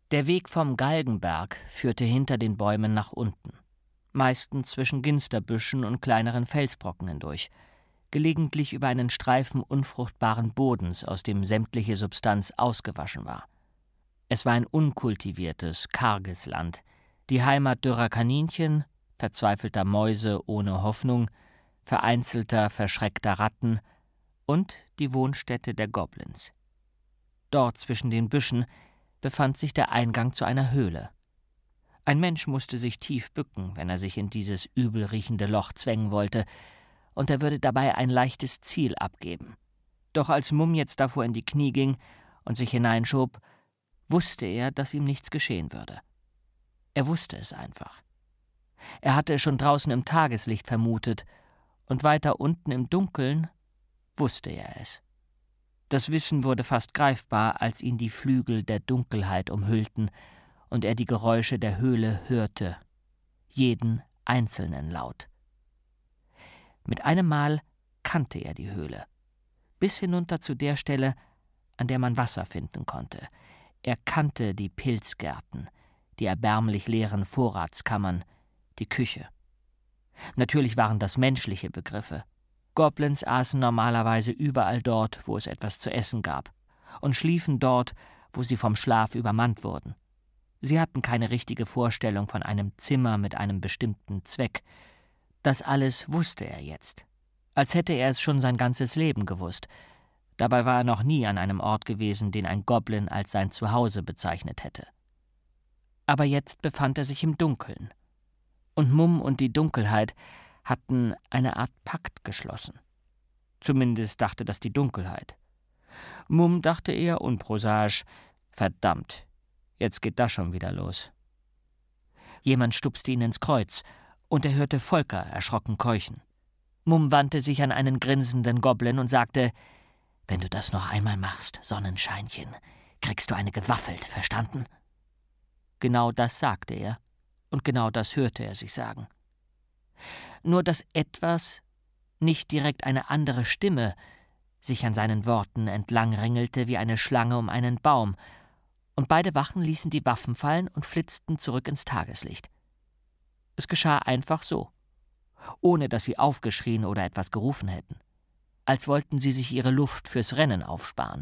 Der Weg vom Galgenberg führte hinter den Bäumen nach unten, meistens zwischen Ginsterbüschen und kleineren Felsbrocken hindurch, gelegentlich über einen Streifen unfruchtbaren Bodens, aus dem sämtliche Substanz ausgewaschen war. Es war ein unkultiviertes, karges Land, die Heimat dürrer Kaninchen, verzweifelter Mäuse ohne Hoffnung, vereinzelter, verschreckter Ratten und die Wohnstätte der Goblins. Dort zwischen den Büschen befand sich der Eingang zu einer Höhle. Ein Mensch musste sich tief bücken, wenn er sich in dieses übel riechende Loch zwängen wollte, und er würde dabei ein leichtes Ziel abgeben. Doch als Mumm jetzt davor in die Knie ging und sich hineinschob, wusste er, dass ihm nichts geschehen würde. Er wusste es einfach. Er hatte es schon draußen im Tageslicht vermutet, und weiter unten im Dunkeln wusste er es. Das Wissen wurde fast greifbar, als ihn die Flügel der Dunkelheit umhüllten und er die Geräusche der Höhle hörte, jeden einzelnen Laut. Mit einem Mal kannte er die Höhle, bis hinunter zu der Stelle, an der man Wasser finden konnte. Er kannte die Pilzgärten, die erbärmlich leeren Vorratskammern, die Küche. Natürlich waren das menschliche Begriffe. Goblins aßen normalerweise überall dort, wo es etwas zu essen gab, und schliefen dort, wo sie vom Schlaf übermannt wurden. Sie hatten keine richtige Vorstellung von einem Zimmer mit einem bestimmten Zweck. Das alles wusste er jetzt, als hätte er es schon sein ganzes Leben gewusst. Dabei war er noch nie an einem Ort gewesen, den ein Goblin als sein Zuhause bezeichnet hätte. Aber jetzt befand er sich im Dunkeln. Und Mumm und die Dunkelheit hatten eine Art Pakt geschlossen. Zumindest dachte das die Dunkelheit. Mumm dachte eher unprosaisch: Verdammt, jetzt geht das schon wieder los. Jemand stupste ihn ins Kreuz, und er hörte Volker erschrocken keuchen. Mumm wandte sich an einen grinsenden Goblin und sagte: »Wenn du das noch einmal machst, Sonnenscheinchen, kriegst du eine gewaffelt, verstanden?« Genau das sagte er, und genau das hörte er sich sagen. Nur dass etwas, nicht direkt eine andere Stimme, sich an seinen Worten entlang ringelte wie eine Schlange um einen Baum, und beide Wachen ließen die Waffen fallen und flitzten zurück ins Tageslicht. Es geschah einfach so, ohne dass sie aufgeschrien oder etwas gerufen hätten, als wollten sie sich ihre Luft fürs Rennen aufsparen.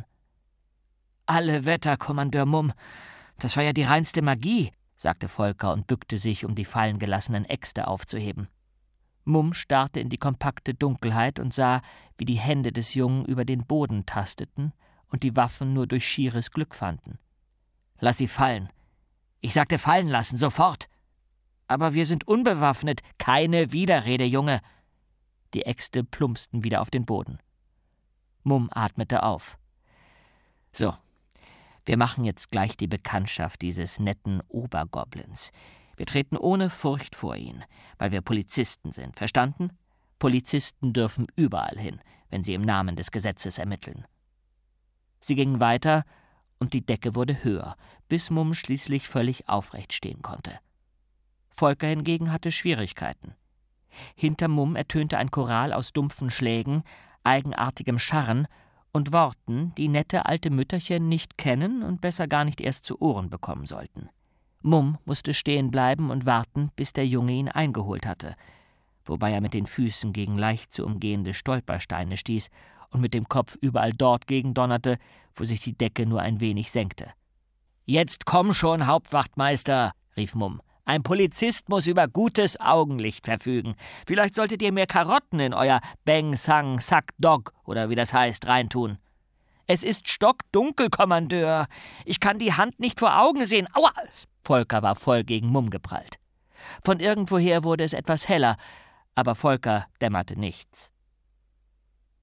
»Alle Wetter, Kommandeur Mumm, das war ja die reinste Magie«, sagte Volker und bückte sich, um die fallen gelassenen Äxte aufzuheben. Mumm starrte in die kompakte Dunkelheit und sah, wie die Hände des Jungen über den Boden tasteten und die Waffen nur durch schieres Glück fanden. »Lass sie fallen. Ich sagte fallen lassen, sofort!« »Aber wir sind unbewaffnet. Keine Widerrede, Junge!« Die Äxte plumpsten wieder auf den Boden. Mumm atmete auf. »So, wir machen jetzt gleich die Bekanntschaft dieses netten Obergoblins. Wir treten ohne Furcht vor ihn, weil wir Polizisten sind, verstanden? Polizisten dürfen überall hin, wenn sie im Namen des Gesetzes ermitteln.« Sie gingen weiter, und die Decke wurde höher, bis Mumm schließlich völlig aufrecht stehen konnte. Volker hingegen hatte Schwierigkeiten. Hinter Mumm ertönte ein Choral aus dumpfen Schlägen, eigenartigem Scharren und Worten, die nette alte Mütterchen nicht kennen und besser gar nicht erst zu Ohren bekommen sollten. Mumm musste stehen bleiben und warten, bis der Junge ihn eingeholt hatte, wobei er mit den Füßen gegen leicht zu umgehende Stolpersteine stieß und mit dem Kopf überall dort gegendonnerte, wo sich die Decke nur ein wenig senkte. »Jetzt komm schon, Hauptwachtmeister«, rief Mumm. »Ein Polizist muss über gutes Augenlicht verfügen. Vielleicht solltet ihr mehr Karotten in euer Beng Sang Sak Dog, oder wie das heißt, reintun.« »Es ist stockdunkel, Kommandeur. Ich kann die Hand nicht vor Augen sehen. Aua!« Volker war voll gegen Mumm geprallt. Von irgendwoher wurde es etwas heller, aber Volker dämmerte nichts.